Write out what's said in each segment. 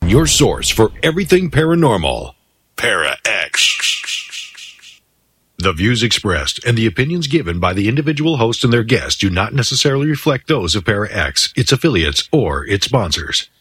your source for everything paranormal. Para X. The views expressed and the opinions given by the individual host and their guests do not necessarily reflect those of Para X, its affiliates, or its sponsors.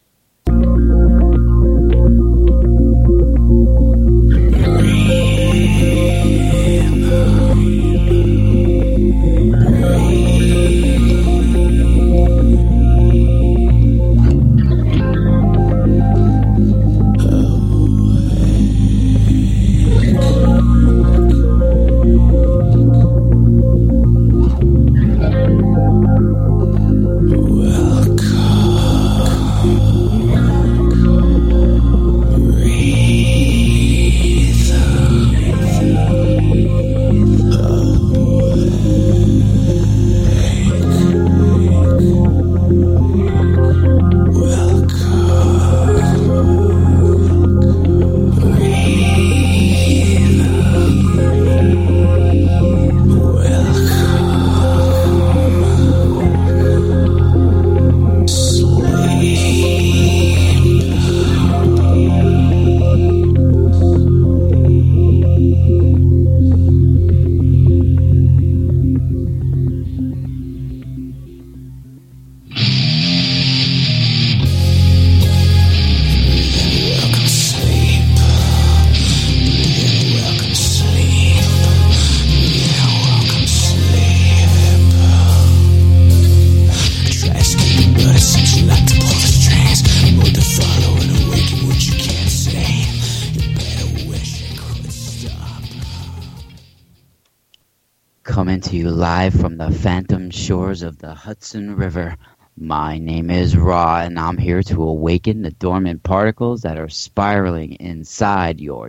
Coming to you live from the phantom shores of the Hudson River. My name is Ra, and I'm here to awaken the dormant particles that are spiraling inside your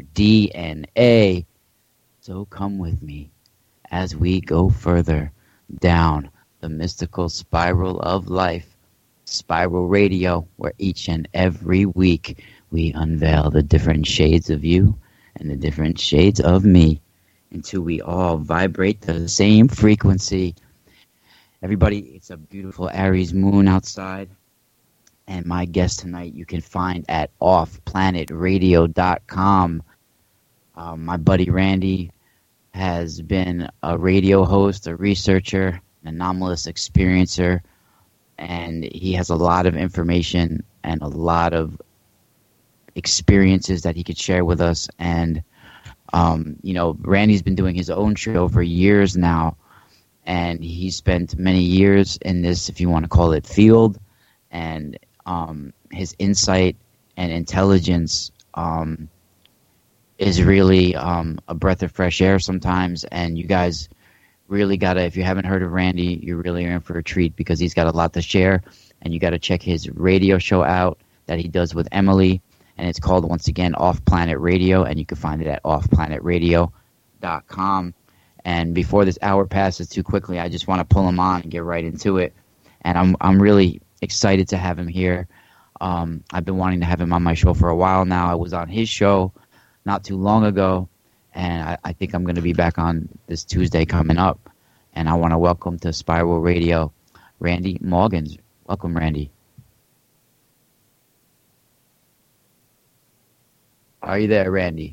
DNA. So come with me as we go further down the mystical spiral of life, Spiral Radio, where each and every week we unveil the different shades of you and the different shades of me, until we all vibrate the same frequency. Everybody, it's a beautiful Aries moon outside. And my guest tonight you can find at offplanetradio.com. My buddy Randy has been a radio host, a researcher, an anomalous experiencer, and he has a lot of information and a lot of experiences that he could share with us. And Randy's been doing his own show for years now, and he spent many years in this, if you want to call it, field, and his insight and intelligence is really a breath of fresh air sometimes. And you guys really gotta, if you haven't heard of Randy, you really are in for a treat, because he's got a lot to share, and you gotta check his radio show out that he does with Emily. And it's called, once again, Off Planet Radio, and you can find it at offplanetradio.com. And before this hour passes too quickly, I just want to pull him on and get right into it. And I'm really excited to have him here. I've been wanting to have him on my show for a while now. I was on his show not too long ago, and I think I'm going to be back on this Tuesday coming up. And I want to welcome to Spiral Radio, Randy Morgans. Welcome, Randy. Are you there, Randy?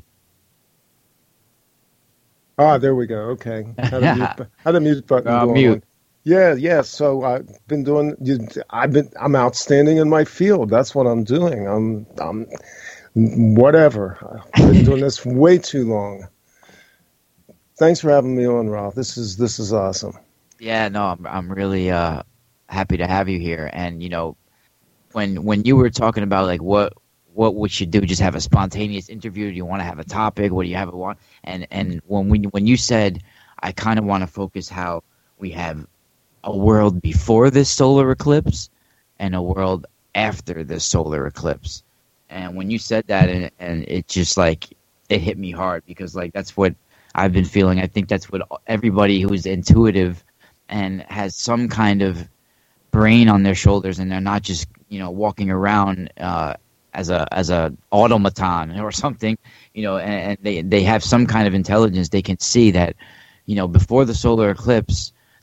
There we go. Okay. Had a mute button going mute. on. Yeah. So I've been doing. I'm outstanding in my field. That's what I'm doing. I'm whatever. I've been doing this way too long. Thanks for having me on, Ralph. This is awesome. Yeah. No, I'm really happy to have you here. And when you were talking about like what we should do, just have a spontaneous interview? Do you want to have a topic? What do you have a want? And when you said, I kind of want to focus how we have a world before this solar eclipse and a world after this solar eclipse. And when you said that, and it just like, it hit me hard, because like that's what I've been feeling. I think that's what everybody who's intuitive and has some kind of brain on their shoulders, and they're not just walking around as a automaton or something, and they have some kind of intelligence. They can see that, before the solar eclipse,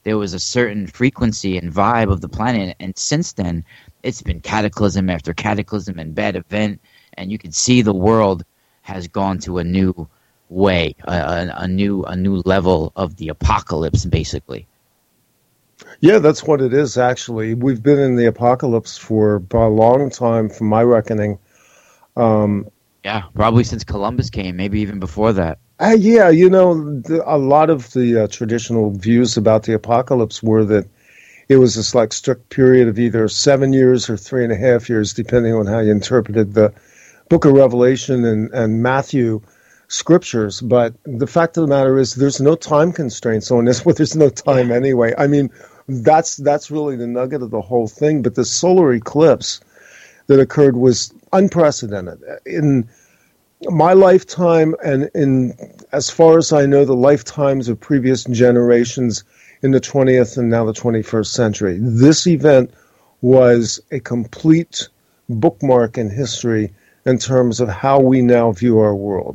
there was a certain frequency and vibe of the planet, and since then, it's been cataclysm after cataclysm and bad event, and you can see the world has gone to a new way, a new level of the apocalypse, basically. Yeah, that's what it is, actually. We've been in the apocalypse for a long time, from my reckoning. Yeah, probably since Columbus came, maybe even before that. Yeah, you know, a lot of the traditional views about the apocalypse were that it was this like strict period of either 7 years or 3.5 years, depending on how you interpreted the Book of Revelation and Matthew scriptures. But the fact of the matter is, there's no time constraints on this. Well, there's no time anyway. I mean, that's really the nugget of the whole thing. But the solar eclipse that occurred was unprecedented in my lifetime, and in, as far as I know, the lifetimes of previous generations in the 20th and now the 21st century. This event was a complete bookmark in history in terms of how we now view our world.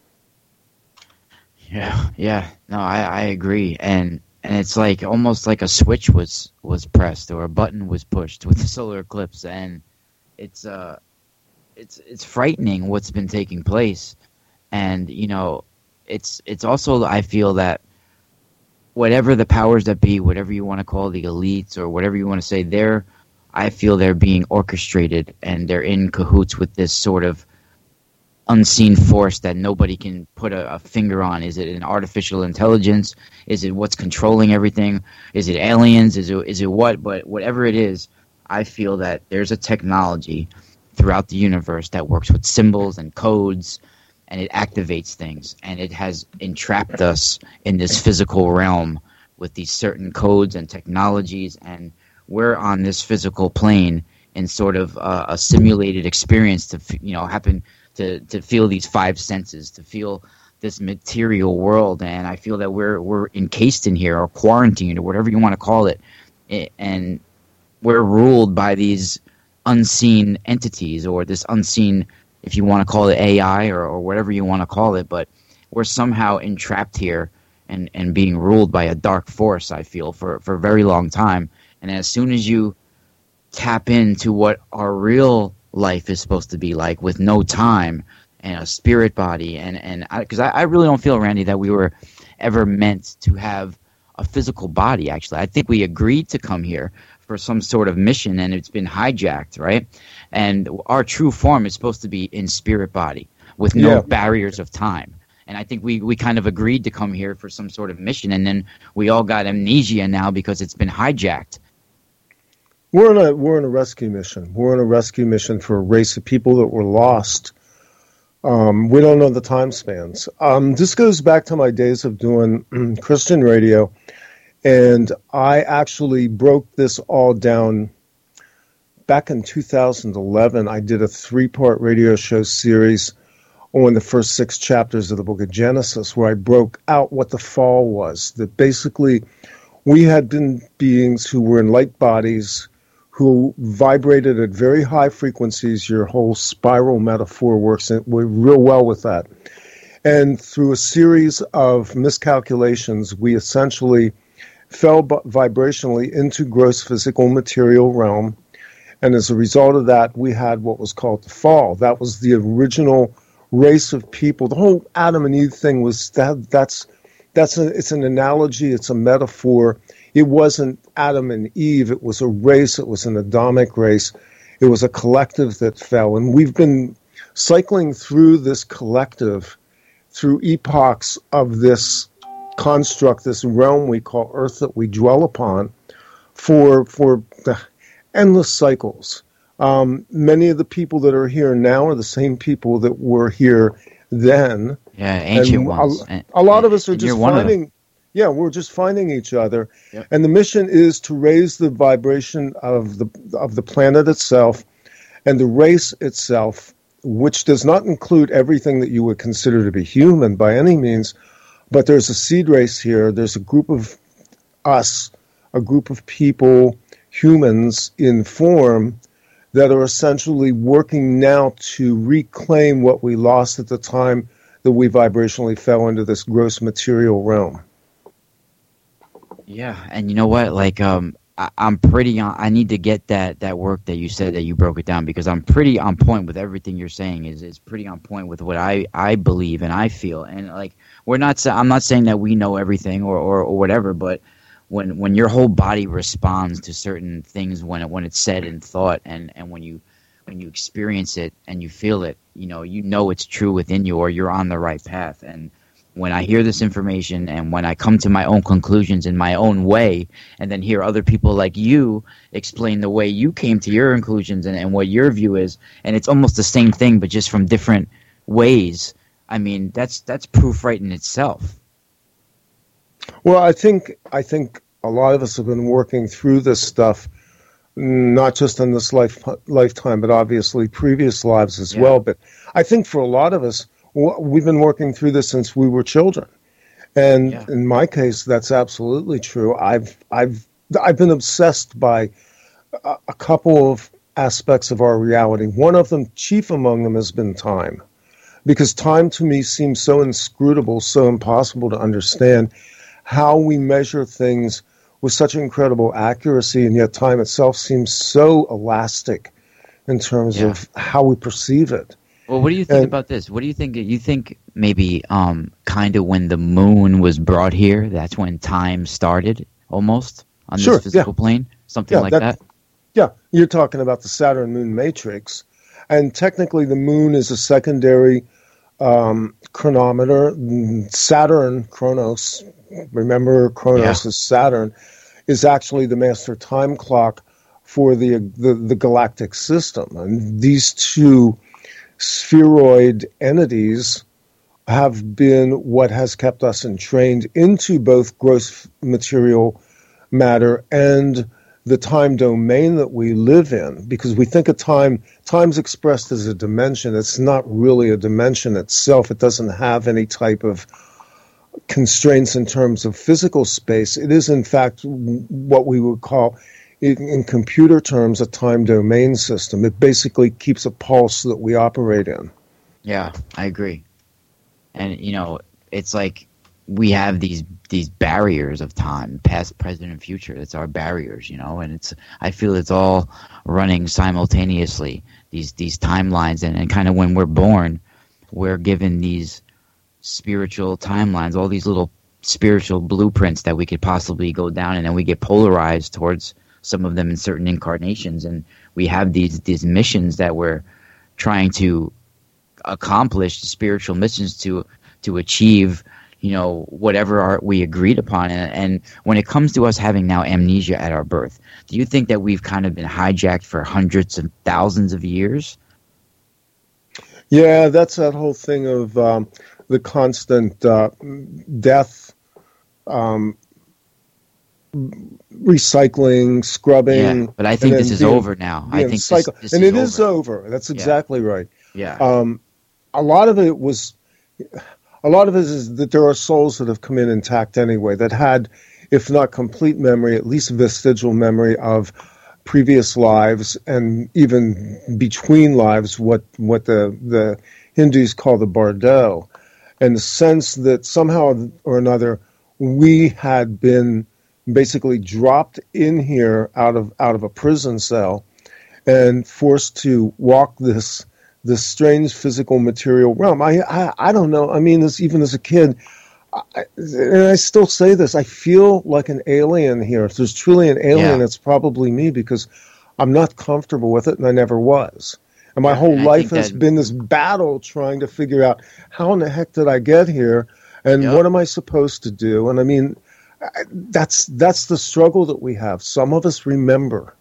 Yeah. No, I agree. And it's like almost like a switch was pressed or a button was pushed with the solar eclipse, and it's frightening what's been taking place. And you know, it's also, I feel that whatever the powers that be, whatever you want to call the elites or whatever you want to say, I feel they're being orchestrated and they're in cahoots with this sort of unseen force that nobody can put a finger on. Is it an artificial intelligence? Is it what's controlling everything? Is it aliens? Is it what? But whatever it is, I feel that there's a technology throughout the universe that works with symbols and codes, and it activates things, and it has entrapped us in this physical realm with these certain codes and technologies, and we're on this physical plane in sort of a simulated experience to happen to feel these five senses, to feel this material world. And I feel that we're encased in here, or quarantined, or whatever you want to call it, and we're ruled by these unseen entities, or this unseen, if you want to call it AI or whatever you want to call it, but we're somehow entrapped here and being ruled by a dark force, I feel, for a very long time. And as soon as you tap into what our real life is supposed to be like, with no time and a spirit body, and because I really don't feel, Randy, that we were ever meant to have a physical body. Actually, I think we agreed to come here for some sort of mission, and it's been hijacked, right? And our true form is supposed to be in spirit body with no barriers of time. And I think we kind of agreed to come here for some sort of mission, and then we all got amnesia now because it's been hijacked. We're on a rescue mission. We're on a rescue mission for a race of people that were lost. We don't know the time spans. This goes back to my days of doing Christian radio, and I actually broke this all down back in 2011. I did a 3-part radio show series on the first 6 chapters of the book of Genesis, where I broke out what the fall was. That basically we had been beings who were in light bodies, who vibrated at very high frequencies. Your whole spiral metaphor works real well with that. And through a series of miscalculations, we essentially fell vibrationally into gross physical material realm. And as a result of that, we had what was called the fall. That was the original race of people. The whole Adam and Eve thing was it's an analogy, it's a metaphor. It wasn't Adam and Eve, it was a race, it was an Adamic race. It was a collective that fell. And we've been cycling through this collective, through epochs of this construct, this realm we call Earth that we dwell upon, for the endless cycles. Many of the people that are here now are the same people that were here then. Yeah, ancient ones. A lot of us are just finding... Yeah, we're just finding each other. Yep. And the mission is to raise the vibration of the planet itself and the race itself, which does not include everything that you would consider to be human by any means, but there's a seed race here. There's a group of us, a group of people, humans in form, that are essentially working now to reclaim what we lost at the time that we vibrationally fell into this gross material realm. Yeah, and you know what? Like, I'm pretty on. I need to get that work that you said that you broke it down because I'm pretty on point with everything you're saying. Is pretty on point with what I believe and I feel. And like, I'm not saying that we know everything or whatever, but when your whole body responds to certain things when it's said and thought, and when you experience it and you feel it, you know it's true within you or you're on the right path. And when I hear this information and when I come to my own conclusions in my own way, and then hear other people like you explain the way you came to your conclusions and what your view is, and it's almost the same thing but just from different ways. I mean, that's proof right in itself. Well, I think a lot of us have been working through this stuff, not just in this lifetime, but obviously previous lives as well. But I think for a lot of us, we've been working through this since we were children, and in my case, that's absolutely true. I've been obsessed by a couple of aspects of our reality. One of them, chief among them, has been time, because time to me seems so inscrutable, so impossible to understand. How we measure things with such incredible accuracy, and yet time itself seems so elastic in terms of how we perceive it. Well, what do you think about this? What do you think? You think maybe kind of when the moon was brought here, that's when time started almost on this physical plane? Something like that? Yeah, you're talking about the Saturn-Moon matrix. And technically the moon is a secondary chronometer. Saturn, Chronos, remember Chronos is Saturn, is actually the master time clock for the galactic system. And these two spheroid entities have been what has kept us entrained into both gross material matter and the time domain that we live in, because we think of time's expressed as a dimension. It's not really a dimension itself. It doesn't have any type of constraints in terms of physical space. It is, in fact, what we would call, in computer terms, a time domain system. It basically keeps a pulse that we operate in. Yeah, I agree. And, it's like we have these barriers of time, past, present, and future. That's our barriers, and I feel it's all running simultaneously, these timelines. And kind of when we're born, we're given these spiritual timelines, all these little spiritual blueprints that we could possibly go down, and then we get polarized towards some of them in certain incarnations, and we have these missions that we're trying to accomplish, spiritual missions to achieve, whatever we agreed upon. And when it comes to us having now amnesia at our birth, do you think that we've kind of been hijacked for hundreds and thousands of years? Yeah, that's that whole thing of the constant death, recycling, scrubbing. Yeah, but I think this is over now. I think this and is it is over. That's exactly right. Yeah. A lot of it is that there are souls that have come in intact anyway, that had, if not complete memory, at least vestigial memory of previous lives, and even between lives, what the Hindus call the bardo, and the sense that somehow or another we had been basically dropped in here out of a prison cell and forced to walk this strange physical material realm. I don't know. I mean, even as a kid, and I still say this, I feel like an alien here. If there's truly an alien, it's probably me, because I'm not comfortable with it, and I never was. And my whole life has been this battle trying to figure out, how in the heck did I get here, and what am I supposed to do? And I mean, that's the struggle that we have. Some of us remember.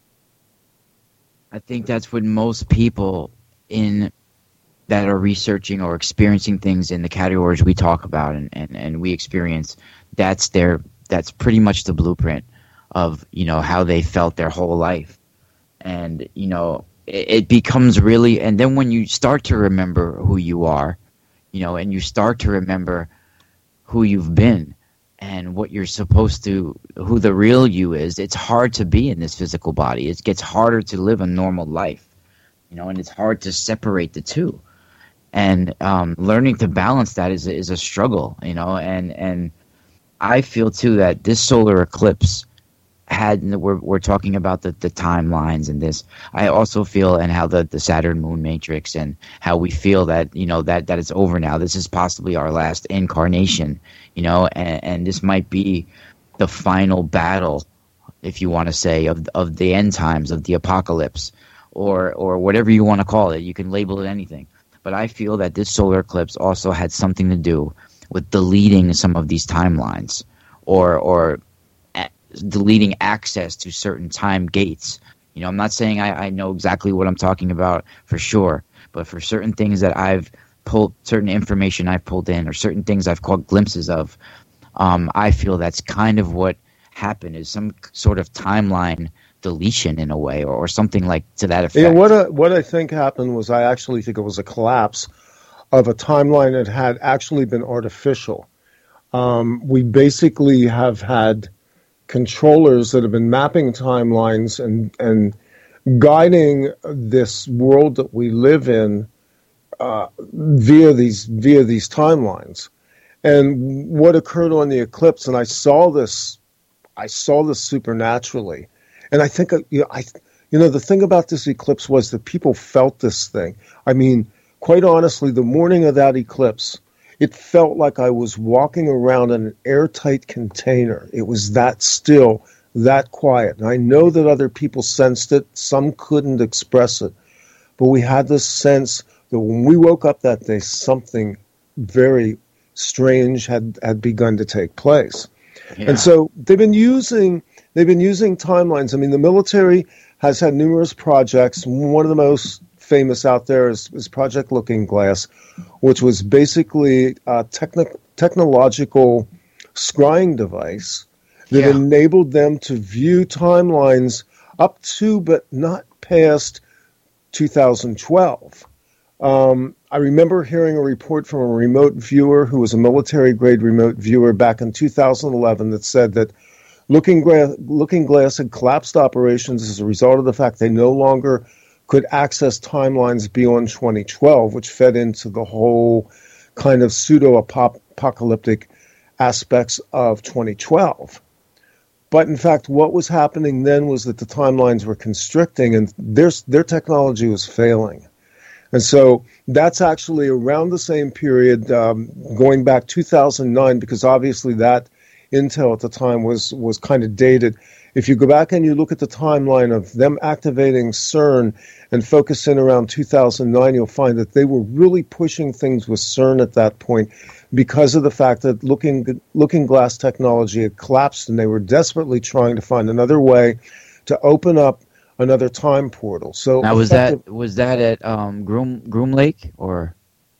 I think that's what most people that are researching or experiencing things in the categories we talk about and we experience, that's pretty much the blueprint of, how they felt their whole life. And, it becomes really, and then when you start to remember who you are, and you start to remember who you've been and what you're supposed to, who the real you is, it's hard to be in this physical body. It gets harder to live a normal life, and it's hard to separate the two. And learning to balance that is a struggle, and I feel too that this solar eclipse we're talking about the timelines and this. I also feel, and how the Saturn moon matrix, and how we feel that, that it's over now. This is possibly our last incarnation, and this might be the final battle, if you want to say, of the end times, of the apocalypse, or whatever you want to call it. You can label it anything. But I feel that this solar eclipse also had something to do with deleting some of these timelines, or deleting access to certain time gates. I'm not saying I know exactly what I'm talking about for sure, but for certain things that I've pulled, certain information I've pulled in, or certain things I've caught glimpses of, I feel that's kind of what happened, is some sort of timeline deletion in a way, or something like to that effect. Yeah, what I think happened was, I actually think it was a collapse of a timeline that had actually been artificial. We basically have had controllers that have been mapping timelines and guiding this world that we live in via these timelines. And what occurred on the eclipse, and I saw this supernaturally. And I think the thing about this eclipse was that people felt this thing. I mean, quite honestly, the morning of that eclipse, it felt like I was walking around in an airtight container. It was that still, that quiet. And I know that other people sensed it. Some couldn't express it. But we had this sense that when we woke up that day, something very strange had begun to take place. Yeah. And so they've been using timelines. I mean, the military has had numerous projects. One of the most famous out there is Project Looking Glass, which was basically a technological scrying device that enabled them to view timelines up to but not past 2012. I remember hearing a report from a remote viewer who was a military-grade remote viewer back in 2011 that said that Looking Glass had collapsed operations as a result of the fact they no longer could access timelines beyond 2012, which fed into the whole kind of pseudo-apocalyptic aspects of 2012. But in fact, what was happening then was that the timelines were constricting, and their technology was failing. And so that's actually around the same period, going back 2009, because obviously that intel at the time was kind of dated. If you go back and you look at the timeline of them activating CERN and focus in around 2009, you'll find that they were really pushing things with CERN at that point because of the fact that Looking Glass technology had collapsed, and they were desperately trying to find another way to open up another time portal. So now, was that at Groom Lake, or?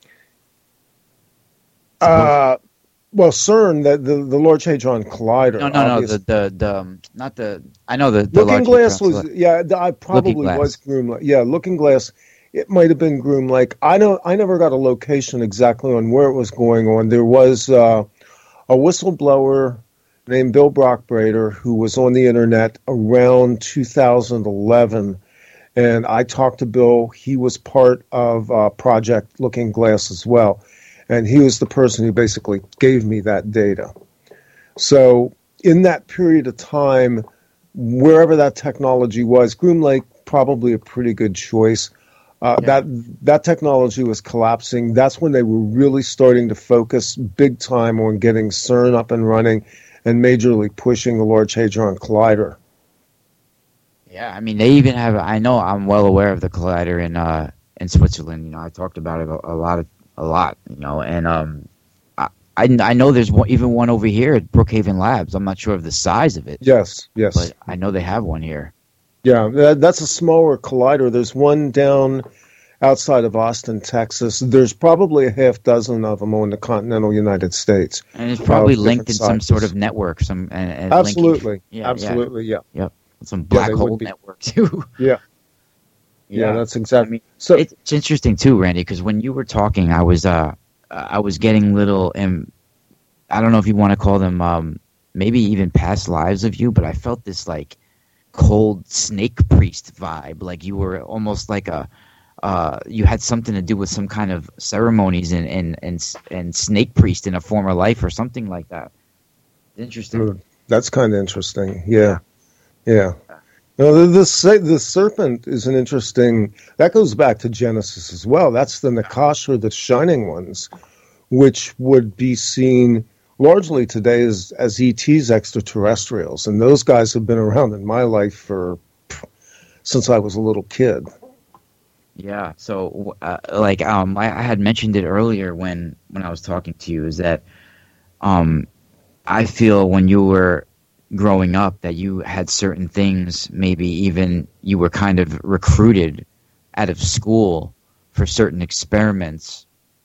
Well, CERN, the Large Hadron Collider. No, not the. I know the Looking Glass was, I probably Looking was Groom Lake. Yeah, Looking Glass. It might have been Groom Lake. I never got a location exactly on where it was going on. There was a whistleblower named Bill Brockbrader who was on the internet around 2011, and I talked to Bill. He was part of Project Looking Glass as well. And he was the person who basically gave me that data. So in that period of time, wherever that technology was, Groom Lake, probably a pretty good choice. That technology was collapsing. That's when they were really starting to focus big time on getting CERN up and running and majorly pushing the Large Hadron Collider. Yeah, I mean, they even have, I know I'm well aware of the collider in Switzerland. I talked about it a lot, and I know there's even one over here at Brookhaven Labs. I'm not sure of the size of it. Yes. But I know they have one here. Yeah, that's a smaller collider. There's one down outside of Austin, Texas. There's probably a half dozen of them on the continental United States. And it's probably linked in some sort of network. Absolutely. Absolutely. Yep. Some black hole network, too. Yeah. Yeah, that's exactly. I mean, so it's interesting too, Randy, because when you were talking, I was getting little, I don't know if you want to call them maybe even past lives of you, but I felt this like cold snake priest vibe, like you were almost like you had something to do with some kind of ceremonies and snake priest in a former life or something like that. Interesting. That's kind of interesting. Yeah. Yeah. No, the serpent is an interesting. That goes back to Genesis as well. That's the Nakash, or the shining ones, which would be seen largely today as ETs, extraterrestrials, and those guys have been around in my life since I was a little kid. Yeah. So, I had mentioned it earlier when I was talking to you, is that I feel when you were growing up that you had certain things, maybe even you were kind of recruited out of school for certain experiments.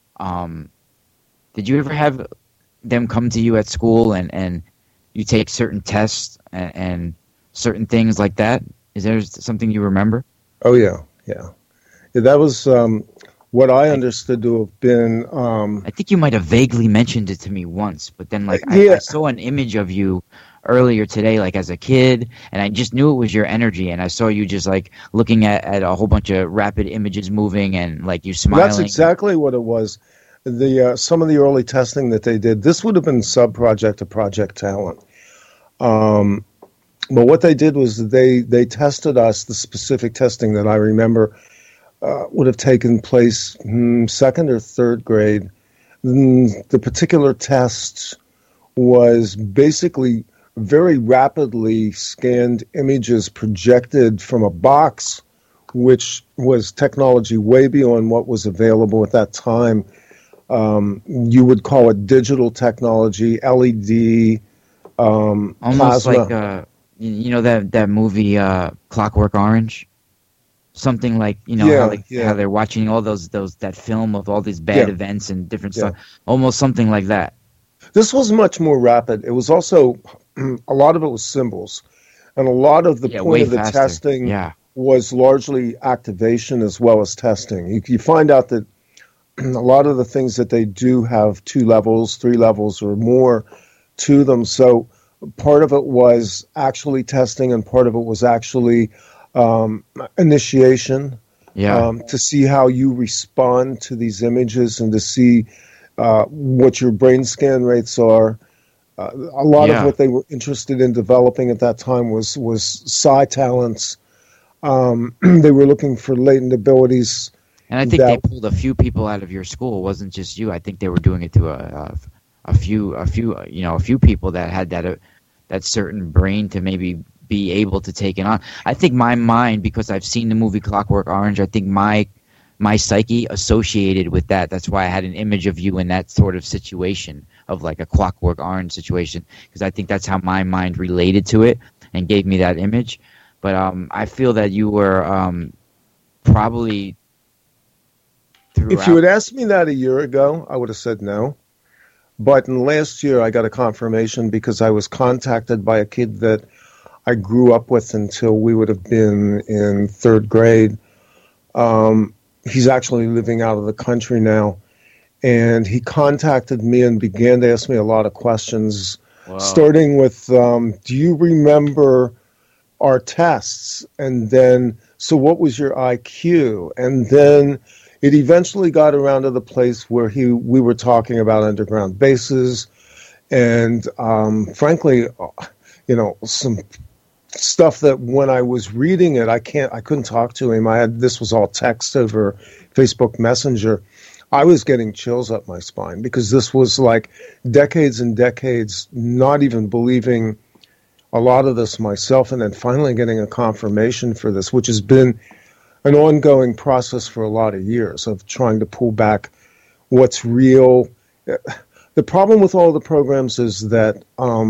Did you ever have them come to you at school and you take certain tests and certain things like that? Is there something you remember? Oh, yeah. That was what I understood to have been. I think you might have vaguely mentioned it to me once, but then I saw an image of you earlier today, like as a kid, and I just knew it was your energy, and I saw you just like looking at a whole bunch of rapid images moving and like you smiling. That's exactly what it was. Some of the early testing that they did, this would have been sub-project to Project Talent. But what they did was they tested us. The specific testing that I remember would have taken place second or third grade. The particular test was basically very rapidly scanned images projected from a box, which was technology way beyond what was available at that time. You would call it digital technology, LED, almost plasma. Like that movie Clockwork Orange. Something like how they're watching all that film of all these bad events and different stuff. Almost something like that. This was much more rapid. It was also a lot of it was symbols, and a lot of the point of the testing was largely activation as well as testing. You find out that a lot of the things that they do have 2 levels, 3 levels, or more to them. So part of it was actually testing, and part of it was actually initiation, to see how you respond to these images and to see what your brain scan rates are. A lot of what they were interested in developing at that time was psi talents. They were looking for latent abilities. And I think they pulled a few people out of your school. It wasn't just you. I think they were doing it to a few people that had that certain brain to maybe be able to take it on. I think my mind, because I've seen the movie Clockwork Orange, I think my psyche associated with that. That's why I had an image of you in that sort of situation, of like a Clockwork Orange situation, because I think that's how my mind related to it and gave me that image. But I feel that you were probably throughout. If you had asked me that a year ago, I would have said no. But in last year, I got a confirmation because I was contacted by a kid that I grew up with until we would have been in third grade. He's actually living out of the country now. And he contacted me and began to ask me a lot of questions, starting with, do you remember our tests? And then, so what was your IQ? And then it eventually got around to the place where we were talking about underground bases and, frankly, some stuff that when I was reading it, I couldn't talk to him. This was all text over Facebook Messenger. I was getting chills up my spine because this was like decades and decades not even believing a lot of this myself, and then finally getting a confirmation for this, which has been an ongoing process for a lot of years of trying to pull back what's real. The problem with all the programs is that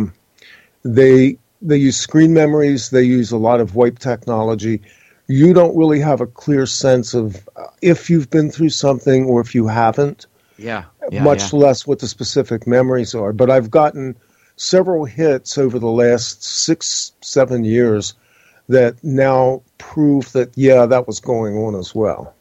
they use screen memories, they use a lot of wipe technology. You don't really have a clear sense of if you've been through something or if you haven't, much less what the specific memories are. But I've gotten several hits over the last 6-7 years that now prove that, that was going on as well.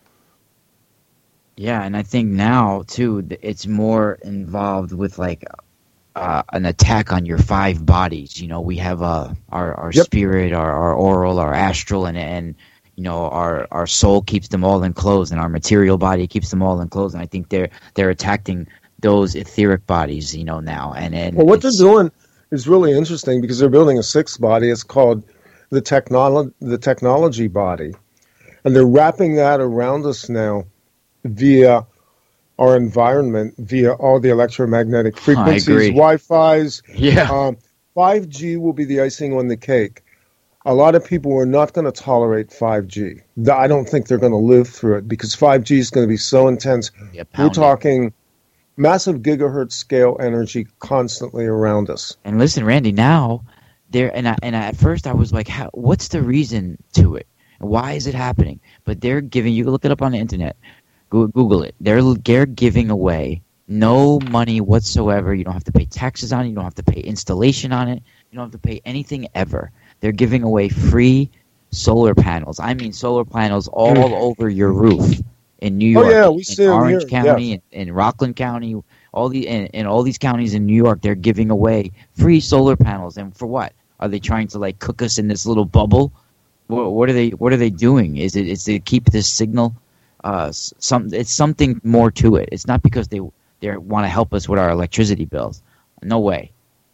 Yeah, and I think now, too, it's more involved with like an attack on your 5 bodies. We have our spirit, our oral, our astral, and our soul keeps them all enclosed, and our material body keeps them all enclosed. And I think they're attacking those etheric bodies, now. And well, what they're doing, is really interesting because they're building a sixth body. It's called the technology body, and they're wrapping that around us now via our environment, via all the electromagnetic frequencies, Wi-Fi's. Yeah. 5G will be the icing on the cake. A lot of people are not going to tolerate 5G. I don't think they're going to live through it because 5G is going to be so intense. We're talking massive gigahertz scale energy constantly around us. And listen, Randy, now at first I was like, what's the reason to it? Why is it happening? But they're giving, you can look it up on the internet, Google it. They're giving away no money whatsoever. You don't have to pay taxes on it. You don't have to pay installation on it. You don't have to pay anything ever. They're giving away free solar panels. I mean solar panels all over your roof in New York. Oh, yeah, we see in Orange here. County, Yes. in Rockland County, in all these counties in New York, they're giving away free solar panels. And for what? Are they trying to like cook us in this little bubble? What are they doing? Is it to keep this signal? It's something more to it. It's not because they want to help us with our electricity bills. No way.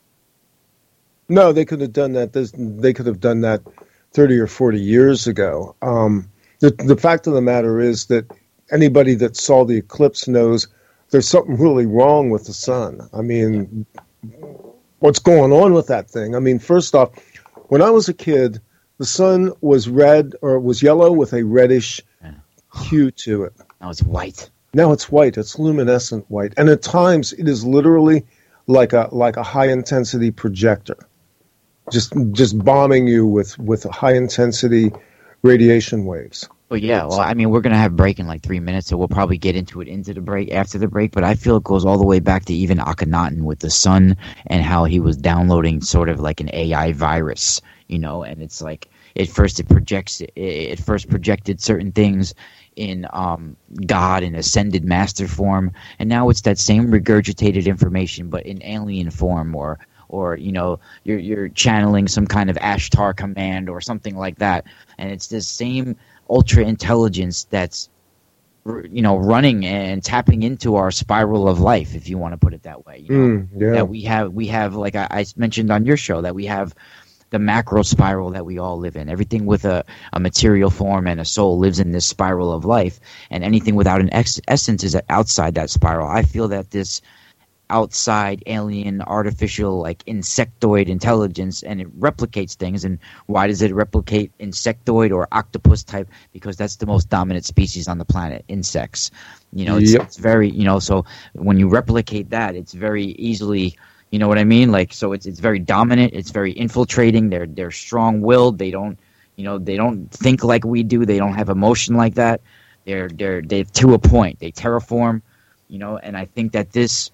No, they could have done that. They could have done that 30 or 40 years ago. The fact of the matter is that anybody that saw the eclipse knows there's something really wrong with the sun. I mean, what's going on with that thing? I mean, first off, when I was a kid, the sun was red or was yellow with a reddish hue to it. Now it's white. Now it's white. It's luminescent white, and at times it is literally like a high intensity projector, just bombing you with high intensity radiation waves. Well, yeah. Well, I mean, we're gonna have a break in like 3 minutes, so we'll probably get into it after the break. But I feel it goes all the way back to even Akhenaten with the sun and how he was downloading sort of like an AI virus, and it's like it first projected certain things in God in ascended master form, and now it's that same regurgitated information but in alien form, or you're channeling some kind of Ashtar command or something like that, and it's this same ultra intelligence that's running and tapping into our spiral of life, if you want to put it that way. That we have like I mentioned on your show, that we have the macro spiral that we all live in. Everything with a material form and a soul lives in this spiral of life, and anything without an essence is outside that spiral. I feel that this outside alien artificial like insectoid intelligence, and it replicates things. And why does it replicate insectoid or octopus type? Because that's the most dominant species on the planet, insects. It's very, so when you replicate that, it's very easily, you know what I mean? Like, so it's very dominant. It's very infiltrating. They're strong-willed. They don't think like we do. They don't have emotion like that. They're to a point. They terraform, and I think that this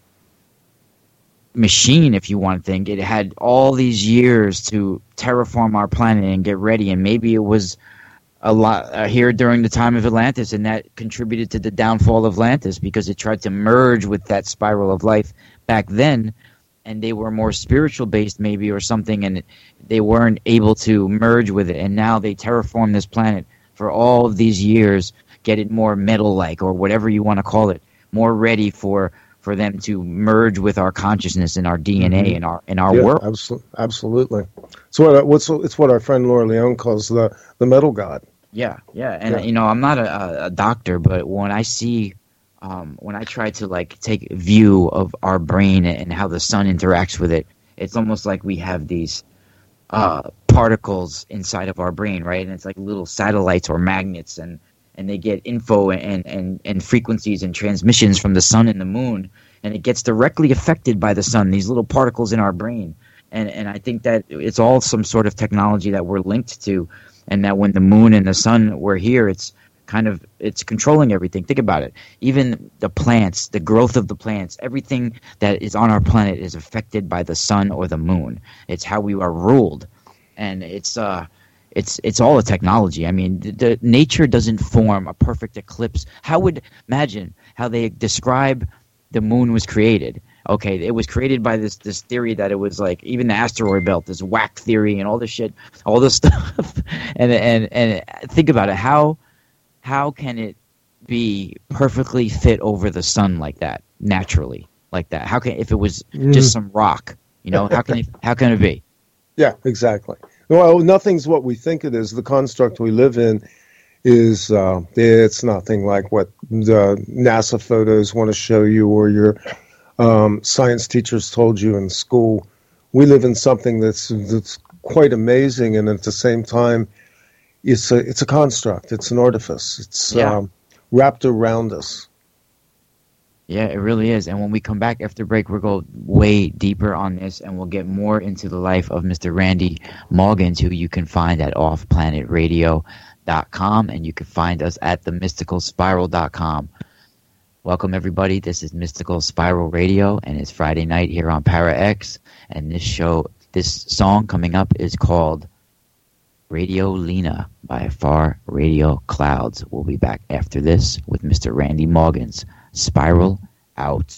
machine, if you want to think, it had all these years to terraform our planet and get ready, and maybe it was a lot here during the time of Atlantis, and that contributed to the downfall of Atlantis because it tried to merge with that spiral of life back then, and they were more spiritual based maybe or something, and they weren't able to merge with it, and now they terraform this planet for all of these years, get it more metal like or whatever you want to call it, more ready for them to merge with our consciousness and our DNA and our world. Absolutely. It's what our friend Laura Leone calls the metal god. Yeah. And I'm not a doctor, but when I see when I try to like take view of our brain and how the sun interacts with it, it's almost like we have these particles inside of our brain, right? And it's like little satellites or magnets, and they get info and frequencies and transmissions from the sun and the moon, and it gets directly affected by the sun, these little particles in our brain. And I think that it's all some sort of technology that we're linked to, and that when the moon and the sun were here, it's controlling everything. Think about it. Even the plants, the growth of the plants, everything that is on our planet is affected by the sun or the moon. It's how we are ruled. And it's all a technology. I mean, the nature doesn't form a perfect eclipse. Imagine how they describe the moon was created. Okay, it was created by this theory that it was like, even the asteroid belt, this whack theory and all this shit, all this stuff. and think about it. How can it be perfectly fit over the sun like that, naturally, like that? How can, if it was just some rock? You know, how can it be? Yeah, exactly. Well, nothing's what we think it is. The construct we live in is it's nothing like what the NASA photos want to show you or your science teachers told you in school. We live in something that's quite amazing, and at the same time, it's a construct. It's an artifice. It's wrapped around us. Yeah, it really is. And when we come back after break, we'll go way deeper on this, and we'll get more into the life of Mr. Randy Maugans, who you can find at offplanetradio.com, and you can find us at themysticalspiral.com. Welcome, everybody. This is Mystical Spiral Radio, and it's Friday night here on Para X. And this song coming up is called Radio Lena by Far Radio Clouds. We'll be back after this with Mr. Randy Maugans. Spiral out.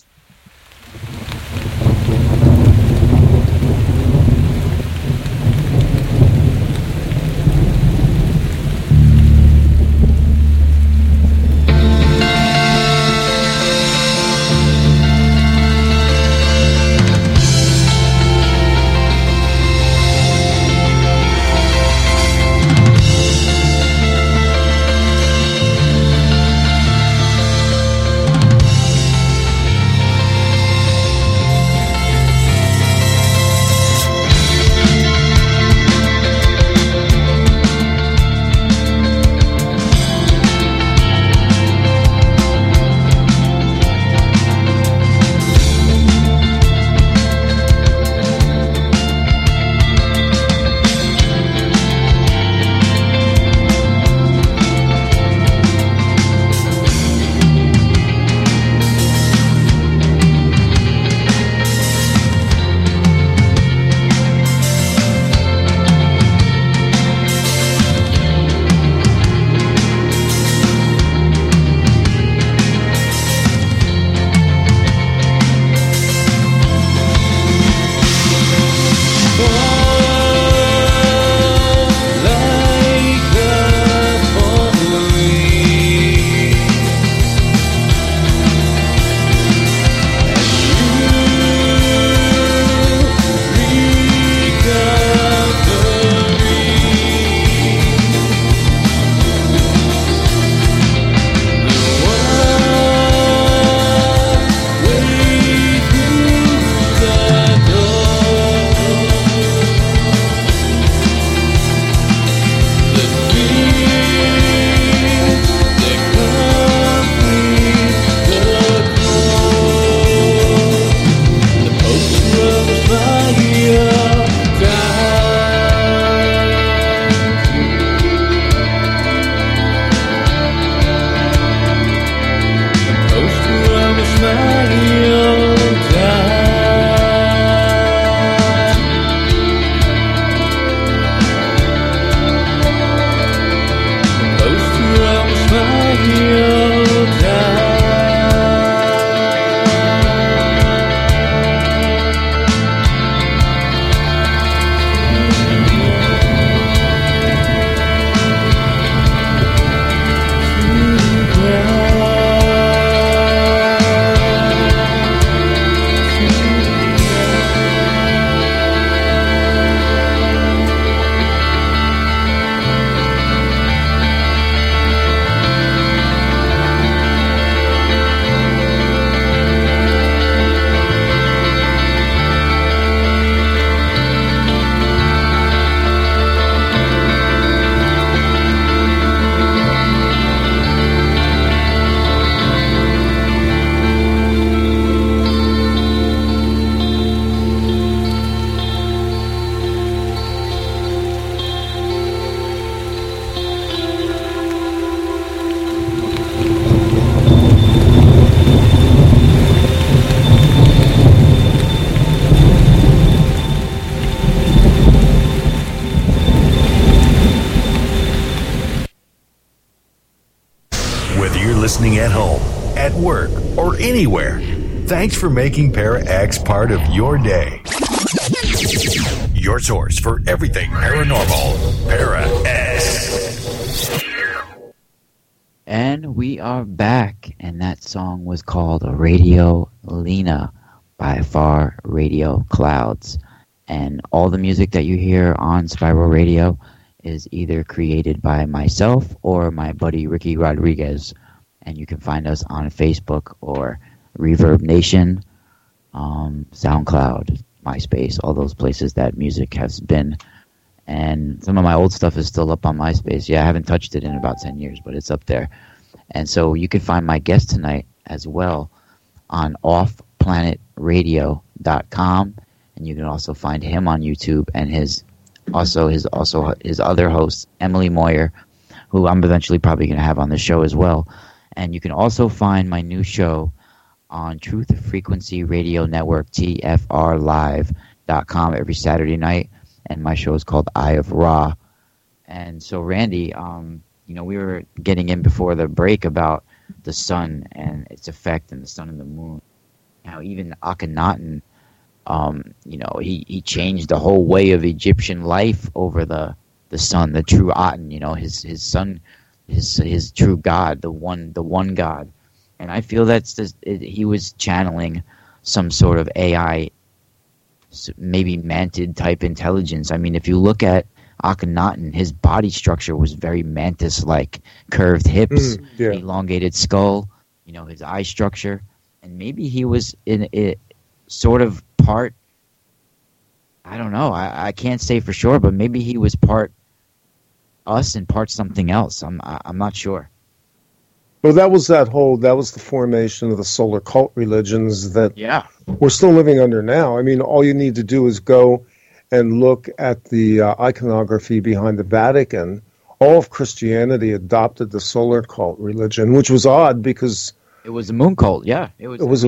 listening at home, at work, or anywhere. Thanks for making Para X part of your day. Your source for everything paranormal, Para X. And we are back, and that song was called Radio Lena by far Radio Clouds. And all the music that you hear on Spiral Radio is either created by myself or my buddy Ricky Rodriguez. And you can find us on Facebook or Reverb Nation, SoundCloud, MySpace, all those places that music has been. And some of my old stuff is still up on MySpace. Yeah, I haven't touched it in about 10 years, but it's up there. And so you can find my guest tonight as well on offplanetradio.com. And you can also find him on YouTube and his other host, Emily Moyer, who I'm eventually probably going to have on the show as well. And you can also find my new show on Truth Frequency Radio Network, TFRlive.com, every Saturday night. And my show is called Eye of Ra. And so, Randy, we were getting in before the break about the sun and its effect, and the sun and the moon. How even Akhenaten, he changed the whole way of Egyptian life over the sun, the true Aten, his son, his true God, the one God. And I feel he was channeling some sort of AI, maybe mantid type intelligence. I mean, if you look at Akhenaten, his body structure was very mantis-like, curved hips, elongated skull, his eye structure. And maybe he was in it sort of part, I don't know, I can't say for sure, but maybe he was part us and part something else. I'm not sure. Well, that was the formation of the solar cult religions that we're still living under now. I mean, all you need to do is go and look at the iconography behind the Vatican. All of Christianity adopted the solar cult religion, which was odd because it was a moon cult. Yeah, They moved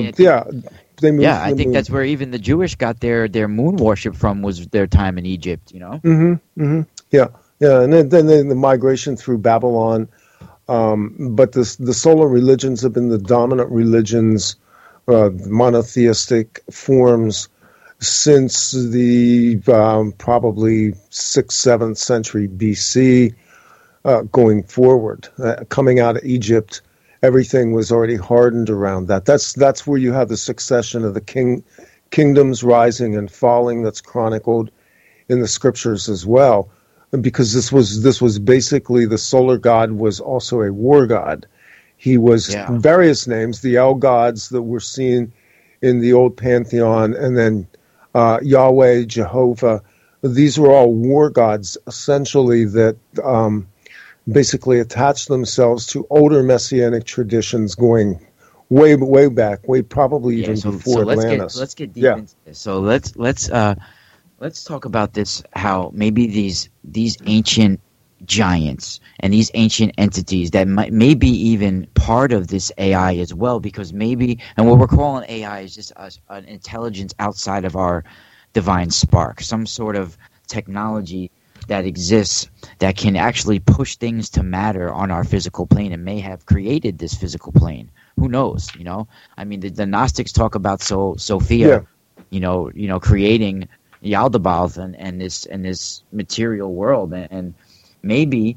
I think that's where even the Jewish got their moon worship from, was their time in Egypt. And then the migration through Babylon. But the solar religions have been the dominant religions, monotheistic forms, since the probably 6th, 7th century BC going forward. Coming out of Egypt, everything was already hardened around that. That's where you have the succession of the kingdoms rising and falling that's chronicled in the scriptures as well. Because this was basically, the solar god was also a war god. He was various names, the El gods that we're seeing in the old pantheon, and then Yahweh, Jehovah. These were all war gods, essentially, that basically attached themselves to older messianic traditions going way back, probably even before Atlantis. Let's get deep into this. So let's talk about this, how maybe these ancient giants and these ancient entities that may be even part of this AI as well, because maybe, and what we're calling AI is just an intelligence outside of our divine spark, some sort of technology that exists that can actually push things to matter on our physical plane and may have created this physical plane. Who knows? I mean, the Gnostics talk about Sophia, creating Yaldabaoth and this material world, and maybe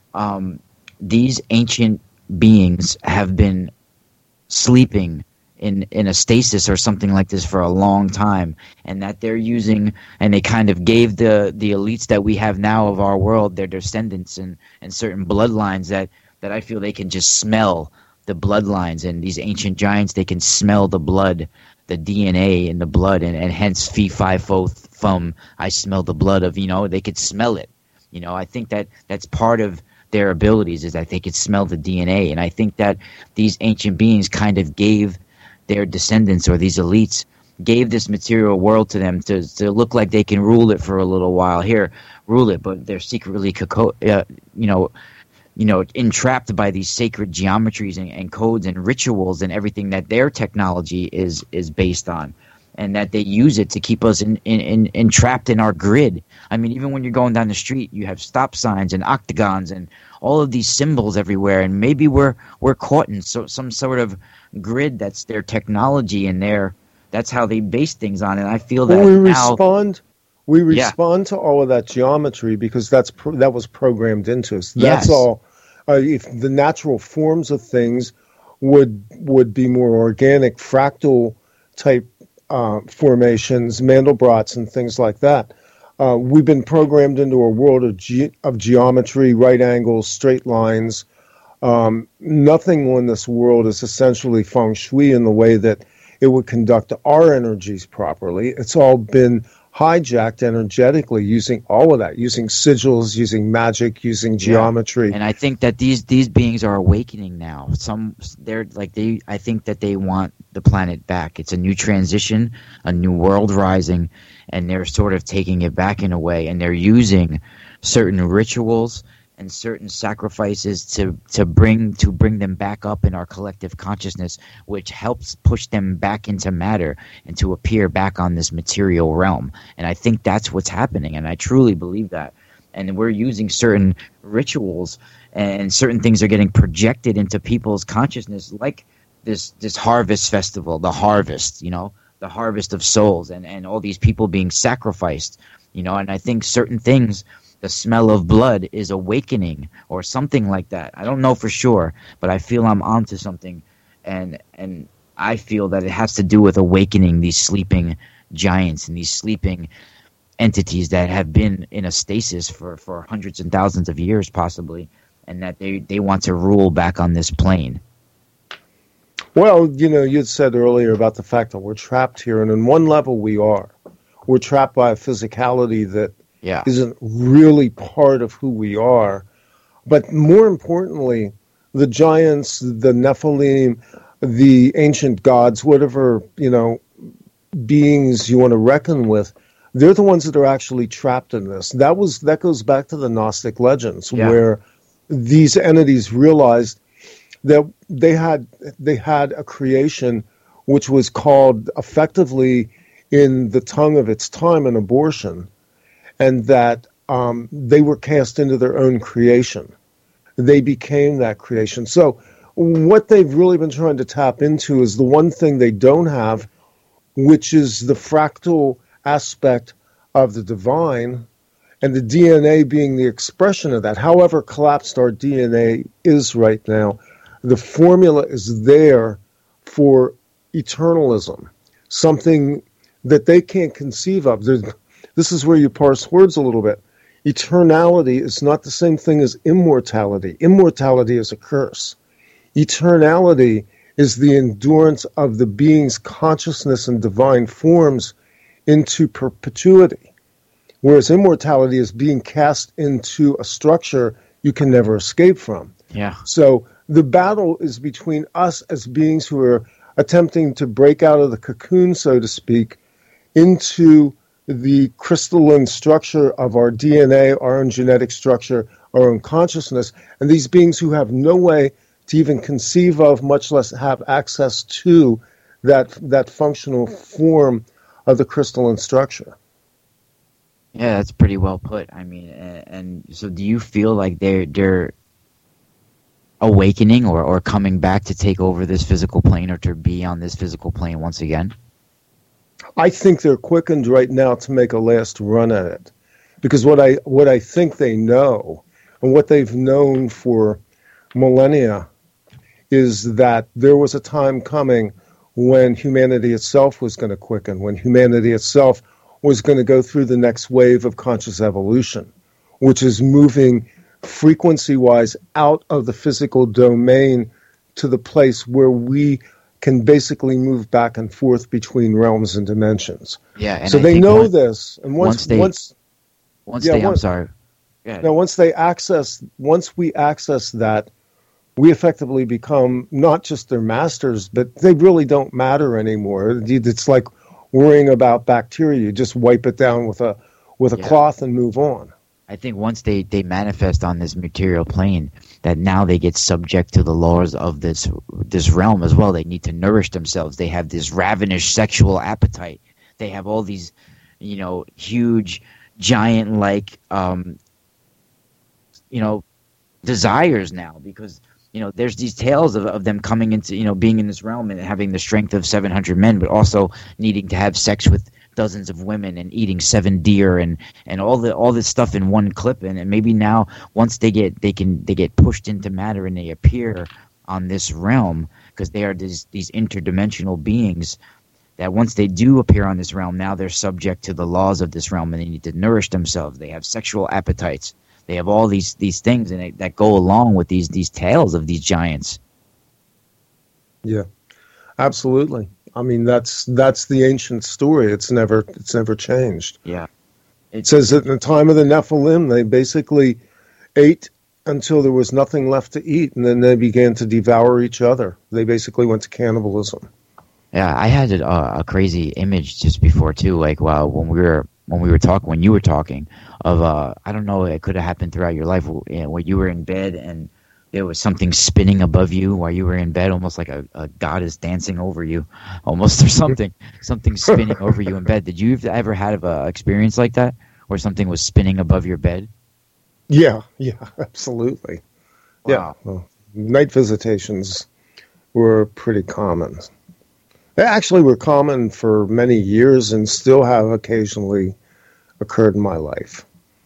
these ancient beings have been sleeping in a stasis or something like this for a long time, and that they're using, and they kind of gave the elites that we have now of our world, their descendants and certain bloodlines that I feel they can just smell the bloodlines, and these ancient giants, they can smell the blood, the DNA in the blood, and hence fee fi fo fum, I smell the blood of, they could smell it. I think that's part of their abilities, is that they could smell the DNA. And I think that these ancient beings kind of gave their descendants, or these elites, gave this material world to them to look like they can rule it for a little while. Here, rule it, but they're secretly, entrapped by these sacred geometries and codes and rituals and everything that their technology is based on, and that they use it to keep us entrapped in our grid. I mean, even when you're going down the street, you have stop signs and octagons and all of these symbols everywhere, and maybe we're caught in some sort of grid that's their technology, and that's how they base things on. And I feel that we respond to all of that geometry because that was programmed into us. That's all. If the natural forms of things would be more organic, fractal type formations, Mandelbrats, and things like that. We've been programmed into a world of geometry, right angles, straight lines. Nothing in this world is essentially feng shui in the way that it would conduct our energies properly. It's all been hijacked energetically using all of that, using sigils, using magic, using geometry. And I think that these beings are awakening now. I think that they want the planet back. It's a new transition, a new world rising, and they're sort of taking it back in a way, and they're using certain rituals and certain sacrifices to bring them back up in our collective consciousness, which helps push them back into matter and to appear back on this material realm. And I think that's what's happening, and I truly believe that. And we're using certain rituals, and certain things are getting projected into people's consciousness, like this harvest festival, the harvest, the harvest of souls, and all these people being sacrificed, and I think certain things, the smell of blood is awakening or something like that. I don't know for sure, but I feel I'm onto something, and I feel that it has to do with awakening these sleeping giants and these sleeping entities that have been in a stasis for hundreds and thousands of years possibly, and that they want to rule back on this plane. Well, you'd said earlier about the fact that we're trapped here, and on one level we are. We're trapped by a physicality that isn't really part of who we are. But more importantly, the giants, the Nephilim, the ancient gods, whatever, beings you want to reckon with, they're the ones that are actually trapped in this. That goes back to the Gnostic legends, where these entities realized that they had a creation which was called effectively, in the tongue of its time, an abortion, and that they were cast into their own creation. They became that creation. So what they've really been trying to tap into is the one thing they don't have, which is the fractal aspect of the divine, and the DNA being the expression of that. However collapsed our DNA is right now, the formula is there for eternalism, something that they can't conceive of. This is where you parse words a little bit. Eternality is not the same thing as immortality. Immortality is a curse. Eternality is the endurance of the being's consciousness and divine forms into perpetuity, whereas immortality is being cast into a structure you can never escape from. Yeah. So the battle is between us as beings who are attempting to break out of the cocoon, so to speak, into the crystalline structure of our DNA, our own genetic structure, our own consciousness, and these beings who have no way to even conceive of, much less have access to, that functional form of the crystalline structure. Yeah, that's pretty well put. I mean, and so do you feel like they're awakening or coming back to take over this physical plane, or to be on this physical plane once again? I think they're quickened right now to make a last run at it, because what I think they know, and what they've known for millennia, is that there was a time coming when humanity itself was going to quicken, when humanity itself was going to go through the next wave of conscious evolution, which is moving frequency-wise out of the physical domain to the place where we can basically move back and forth between realms and dimensions. Yeah, and so they know this, and once we access that, we effectively become not just their masters, but they really don't matter anymore. It's like worrying about bacteria; you just wipe it down with a cloth and move on. I think once they manifest on this material plane, that now they get subject to the laws of this realm as well. They need to nourish themselves. They have this ravenous sexual appetite. They have all these, huge, giant-like, desires now, because there's these tales of them coming into, being in this realm and having the strength of 700 men, but also needing to have sex with dozens of women and eating 7 deer and all this stuff in one clip. And maybe now, once they get pushed into matter and they appear on this realm, because they are these interdimensional beings, that once they do appear on this realm, now they're subject to the laws of this realm, and they need to nourish themselves. They have sexual appetites. They have all these things that go along with these tales of these giants. Yeah, absolutely. I mean, that's the ancient story. It's never changed. Yeah. It says that in the time of the Nephilim, they basically ate until there was nothing left to eat, and then they began to devour each other. They basically went to cannibalism. Yeah, I had a crazy image just before too. Like, wow, when you were talking of I don't know, it could have happened throughout your life, where you were in bed and there was something spinning above you while you were in bed, almost like a goddess dancing over you, almost, or something spinning over you in bed. Did you ever have an experience like that, where something was spinning above your bed? Yeah, absolutely. Wow. Yeah, well, night visitations were pretty common. They actually were common for many years and still have occasionally occurred in my life.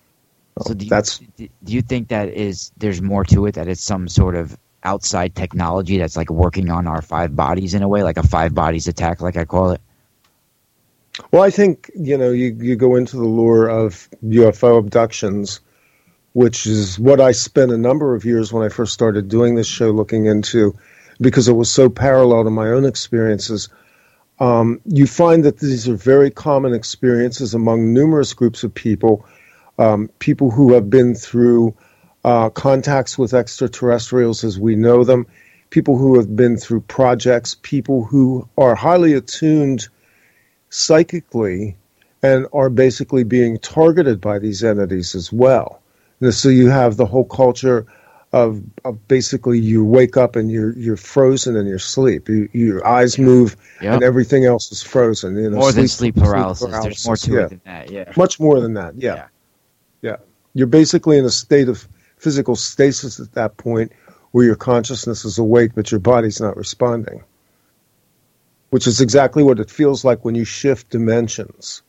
So do you think that there's more to it, that it's some sort of outside technology that's like working on our five bodies in a way, like a five bodies attack, like I call it? Well, I think, you go into the lore of UFO abductions, which is what I spent a number of years when I first started doing this show looking into, because it was so parallel to my own experiences. You find that these are very common experiences among numerous groups of people, people who have been through contacts with extraterrestrials as we know them, people who have been through projects, people who are highly attuned psychically and are basically being targeted by these entities as well. And so you have the whole culture of basically you wake up and you're frozen in your sleep. Your eyes move and everything else is frozen. More than sleep paralysis. There's more to it than that. Yeah. Much more than that. Yeah. You're basically in a state of physical stasis at that point, where your consciousness is awake, but your body's not responding. Which is exactly what it feels like when you shift dimensions.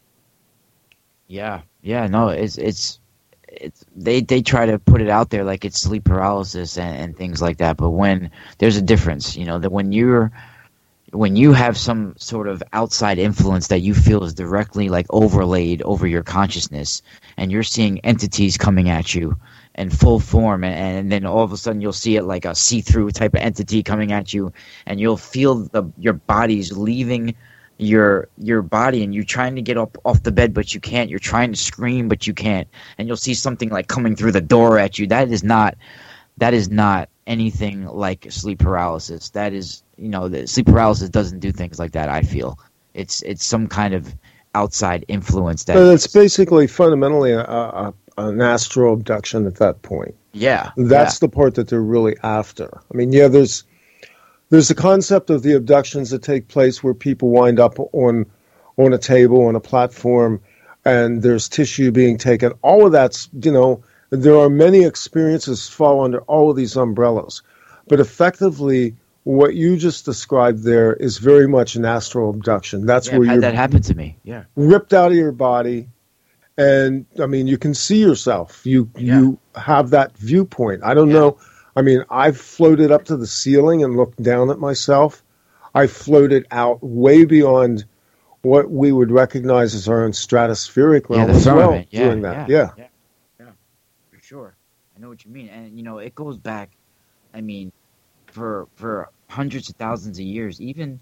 Yeah. No, it's they try to put it out there like it's sleep paralysis and things like that, but when there's a difference, that when you have some sort of outside influence that you feel is directly like overlaid over your consciousness, and you're seeing entities coming at you in full form, and then all of a sudden you'll see it like a see-through type of entity coming at you, and you'll feel your body's leaving your body, and you're trying to get up off the bed but you can't, you're trying to scream but you can't, and you'll see something like coming through the door at you. That is not anything like sleep paralysis. That is, the sleep paralysis doesn't do things like that. I feel it's some kind of outside influence it's basically fundamentally an astral abduction at that point. That's the part that they're really after. I mean, there's the concept of the abductions that take place where people wind up on a table, on a platform, and there's tissue being taken. All of that's, there are many experiences fall under all of these umbrellas. But effectively, what you just described there is very much an astral abduction. That's where that happened to me. Yeah. Ripped out of your body. And, I mean, you can see yourself. You have that viewpoint. I don't know. I mean, I've floated up to the ceiling and looked down at myself. I floated out way beyond what we would recognize as our own stratospheric realm as well doing that. Yeah, for sure. I know what you mean. And, it goes back, I mean, for hundreds of thousands of years. Even,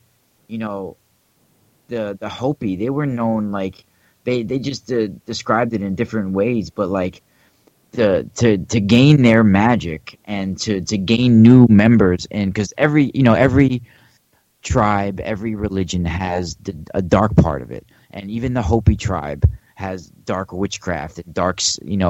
the Hopi, they were known, like, they just described it in different ways, but, like, to gain their magic and to gain new members, and because every tribe, every religion has a dark part of it, and even the Hopi tribe has dark witchcraft and dark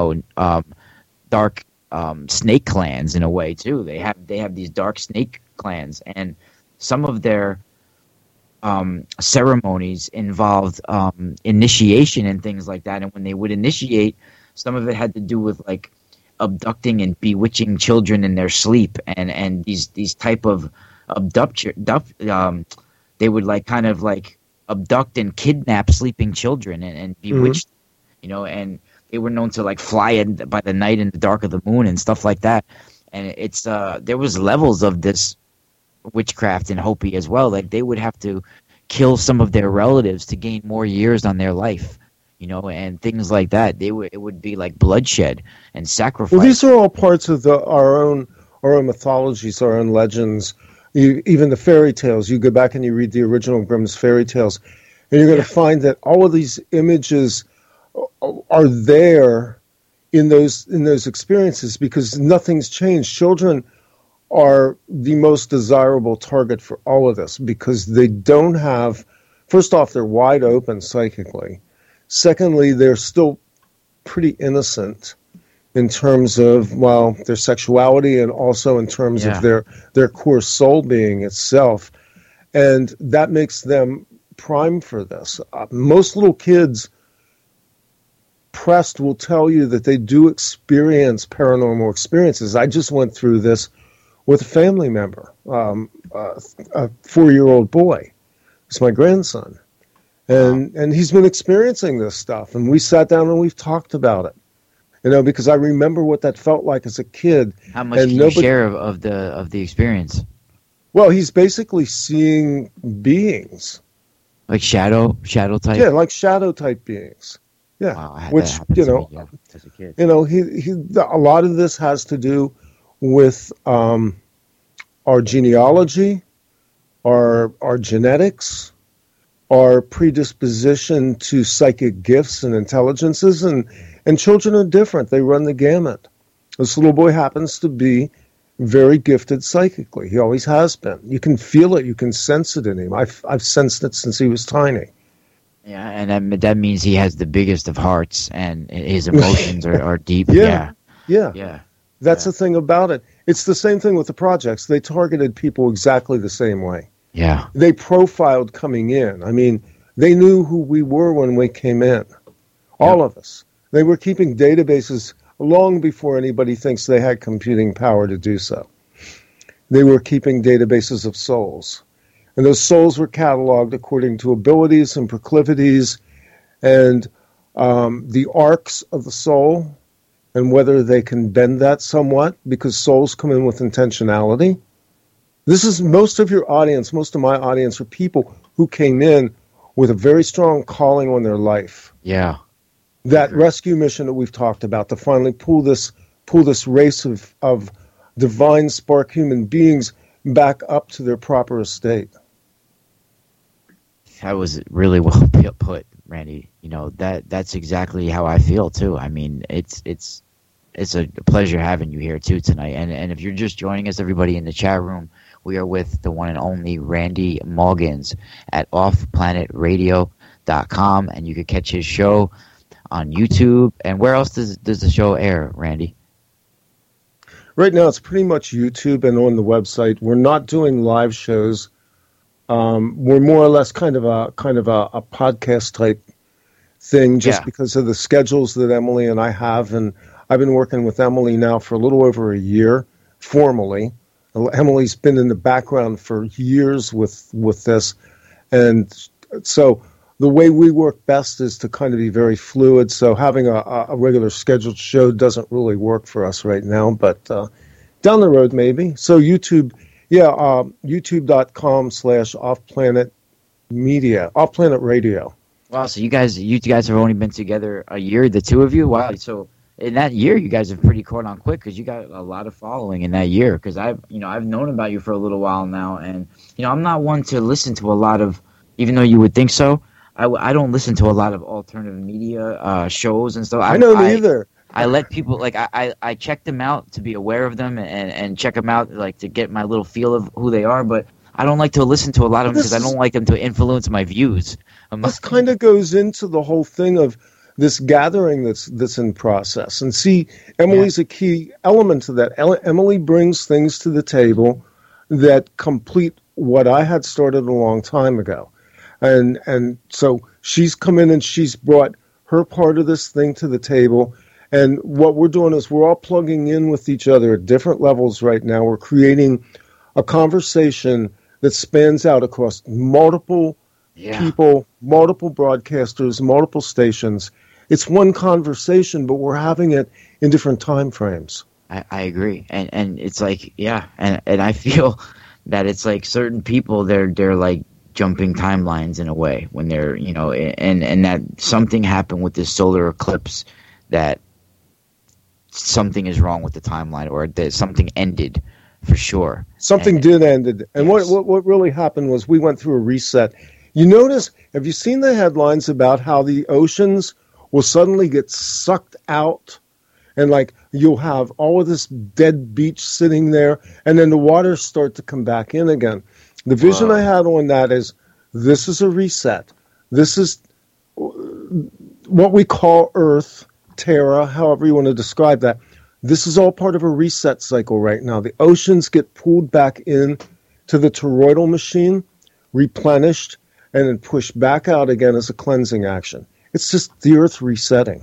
snake clans in a way too. They have these dark snake clans, and some of their ceremonies involved initiation and things like that. And when they would initiate, some of it had to do with like abducting and bewitching children in their sleep, and these type of they would like kind of like abduct and kidnap sleeping children and bewitch them, and they were known to like fly by the night in the dark of the moon and stuff like that. And it's there was levels of this witchcraft in Hopi as well. Like they would have to kill some of their relatives to gain more years on their life, and things like that. It would be like bloodshed and sacrifice. Well, these are all parts of our own mythologies, our own legends. Even the fairy tales. You go back and you read the original Grimm's fairy tales, and you're going to find that all of these images are there in those experiences because nothing's changed. Children are the most desirable target for all of this because they don't have, first off, they're wide open psychically. Secondly, they're still pretty innocent in terms of, their sexuality and also in terms of their core soul being itself. And that makes them prime for this. Most little kids pressed will tell you that they do experience paranormal experiences. I just went through this with a family member, a 4-year-old boy. It's my grandson. And he's been experiencing this stuff. And we sat down and we've talked about it. Because I remember what that felt like as a kid. How much can you share of the experience? Well, he's basically seeing beings. Like shadow type? Yeah, like shadow type beings. Yeah. Wow, which, as a kid. A lot of this has to do with our genealogy, our genetics, our predisposition to psychic gifts and intelligences, and children are different. They run the gamut. This little boy happens to be very gifted psychically. He always has been. You can feel it. You can sense it in him. I've sensed it since he was tiny. Yeah, and that means he has the biggest of hearts, and his emotions are deep. Yeah. That's the thing about it. It's the same thing with the projects. They targeted people exactly the same way. Yeah. They profiled coming in. I mean, they knew who we were when we came in. All of us. They were keeping databases long before anybody thinks they had computing power to do so. They were keeping databases of souls. And those souls were cataloged according to abilities and proclivities and the arcs of the soul and whether they can bend that somewhat, because souls come in with intentionality. This is most of your audience, most of my audience are people who came in with a very strong calling on their life. Yeah. That rescue mission that we've talked about to finally pull this race of divine spark human beings back up to their proper estate. That was really well put, Randy. That's exactly how I feel too. I mean, it's a pleasure having you here too tonight. And if you're just joining us, everybody in the chat room, we are with the one and only Randy Mulgans at offplanetradio.com, and you can catch his show on YouTube. And where else does the show air, Randy? Right now, it's pretty much YouTube and on the website. We're not doing live shows. We're more or less kind of a podcast type thing, just because of the schedules that Emily and I have. And I've been working with Emily now for a little over a year, formally. Emily's been in the background for years with this. And so the way we work best is to kind of be very fluid. So having a regular scheduled show doesn't really work for us right now, but down the road maybe. So YouTube, youtube.com/offplanet radio. Wow, so you guys have only been together a year, the two of you? Wow, so in that year, you guys have pretty caught on quick because you got a lot of following in that year. Because I've known about you for a little while now, and I'm not one to listen to a lot of, even though you would think so. I don't listen to a lot of alternative media shows and stuff. I don't either. I let people I check them out to be aware of them and check them out to get my little feel of who they are, but I don't like to listen to a lot of them because I don't like them to influence my views. This kind of goes into the whole thing of this gathering that's in process. And see, Emily's a key element to that. Emily brings things to the table that complete what I had started a long time ago. And so she's come in and she's brought her part of this thing to the table. And what we're doing is we're all plugging in with each other at different levels right now. We're creating a conversation that spans out across multiple people, multiple broadcasters, multiple stations. It's one conversation, but we're having it in different time frames. I agree. And it's and I feel that it's certain people, they're jumping timelines in a way when they're, and that something happened with this solar eclipse, that something is wrong with the timeline, or that something ended for sure. Something did end. And yes. what really happened was we went through a reset. You notice, have you seen the headlines about how the oceans will suddenly get sucked out? And like you'll have all of this dead beach sitting there, and then the waters start to come back in again. The vision I had on that is, this is a reset. This is what we call Earth, Terra, however you want to describe that. This is all part of a reset cycle right now. The oceans get pulled back in to the toroidal machine, replenished, and then pushed back out again as a cleansing action. It's just the Earth resetting.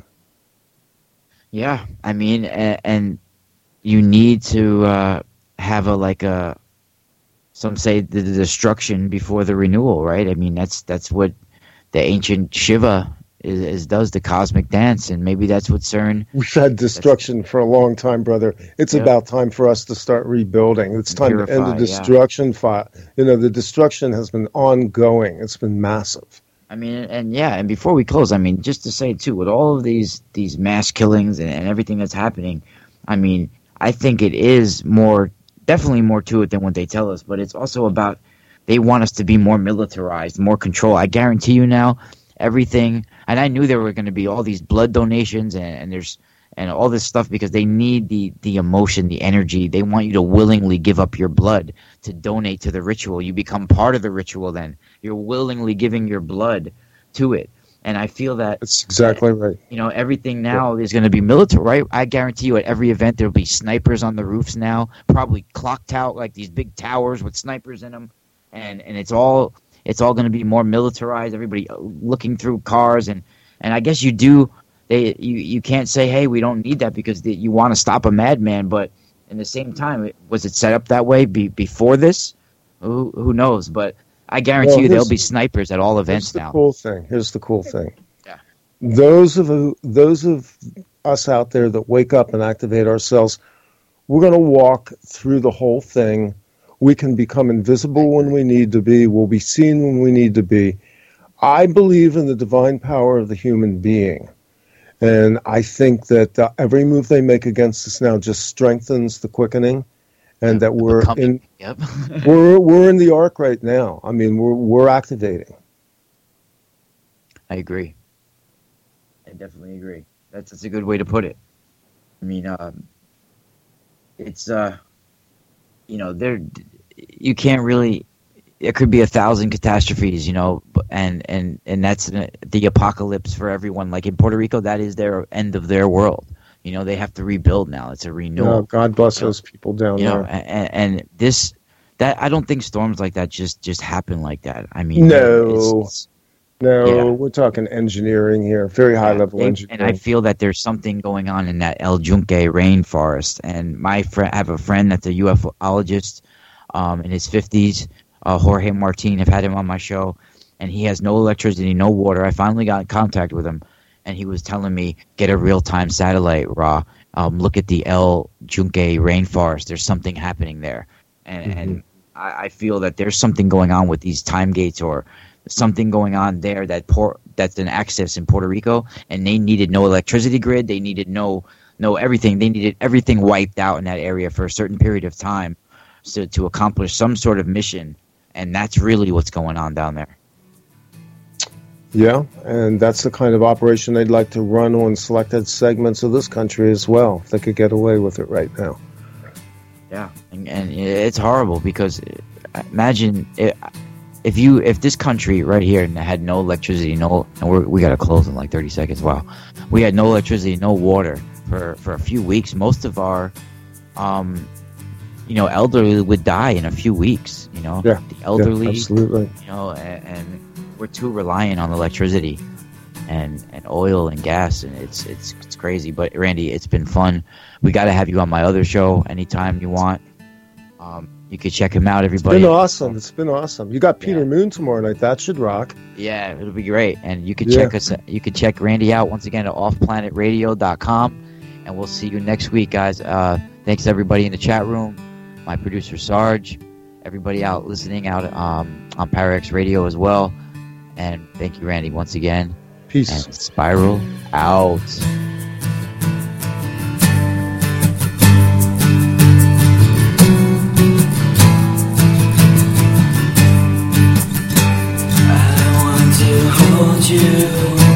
Yeah, I mean, and you need to have some say the destruction before the renewal, right? I mean, that's what the ancient Shiva does, the cosmic dance, and maybe that's what CERN. We've had destruction for a long time, brother. It's about time for us to start rebuilding. It's time to end the destruction fire. The destruction has been ongoing. It's been massive. I mean, and before we close, I mean, just to say too, with all of these mass killings and everything that's happening, I mean, I think it is definitely more to it than what they tell us, but it's also about, they want us to be more militarized, more control. I guarantee you now, everything, and I knew there were going to be all these blood donations and all this stuff, because they need the emotion, the energy. They want you to willingly give up your blood to donate to the ritual. You become part of the ritual then. You're willingly giving your blood to it. And I feel that's exactly right. Everything now is going to be military, right? I guarantee you at every event there'll be snipers on the roofs now, probably clocked out like these big towers with snipers in them. And it's all going to be more militarized. Everybody looking through cars, and I guess you can't say, hey, we don't need that, because you want to stop a madman. But in the same time, was it set up that way before this? Who knows? But I guarantee you there'll be snipers at all events now. Here's the cool thing. Yeah. Those of us out there that wake up and activate ourselves, we're going to walk through the whole thing. We can become invisible when we need to be. We'll be seen when we need to be. I believe in the divine power of the human being. And I think that every move they make against us now just strengthens the quickening, and that we're in we're in the arc right now. I mean, we're activating. I agree. I definitely agree. That's a good way to put it. I mean, it's you can't really. It could be 1,000 catastrophes, and that's the apocalypse for everyone. Like in Puerto Rico, that is their end of their world. They have to rebuild now. It's a renewal. Oh, God bless those people down there. And that I don't think storms like that just happen like that. I mean, no, we're talking engineering here, very high level engineering. And I feel that there's something going on in that El Yunque rainforest. And I have a friend that's a ufologist in his 50s. Jorge Martin, I've had him on my show, and he has no electricity, no water. I finally got in contact with him, and he was telling me, get a real-time satellite, Ra. Look at the El Yunque rainforest. There's something happening there. And I feel that there's something going on with these time gates, or something going on there that's an access in Puerto Rico, and they needed no electricity grid. They needed no everything. They needed everything wiped out in that area for a certain period of time to accomplish some sort of mission. And that's really what's going on down there. Yeah, and that's the kind of operation they'd like to run on selected segments of this country as well, if they could get away with it right now. Yeah, and it's horrible, because imagine if this country right here had no electricity, we got to close in like 30 seconds. Wow, we had no electricity, no water for a few weeks. Most of our elderly would die in a few weeks. The elderly, absolutely. And we're too reliant on electricity and oil and gas, and it's crazy. But Randy, it's been fun. We got to have you on my other show anytime you want. You could check him out, everybody. It's been awesome. You got Peter Moon tomorrow night. That should rock. Yeah, it'll be great. And you could check us. You could check Randy out once again at offplanetradio.com, and we'll see you next week, guys. Thanks everybody in the chat room. My producer Sarge, everybody out listening out on PowerX Radio as well. And thank you, Randy, once again. Peace. And Spiral out. I want to hold you.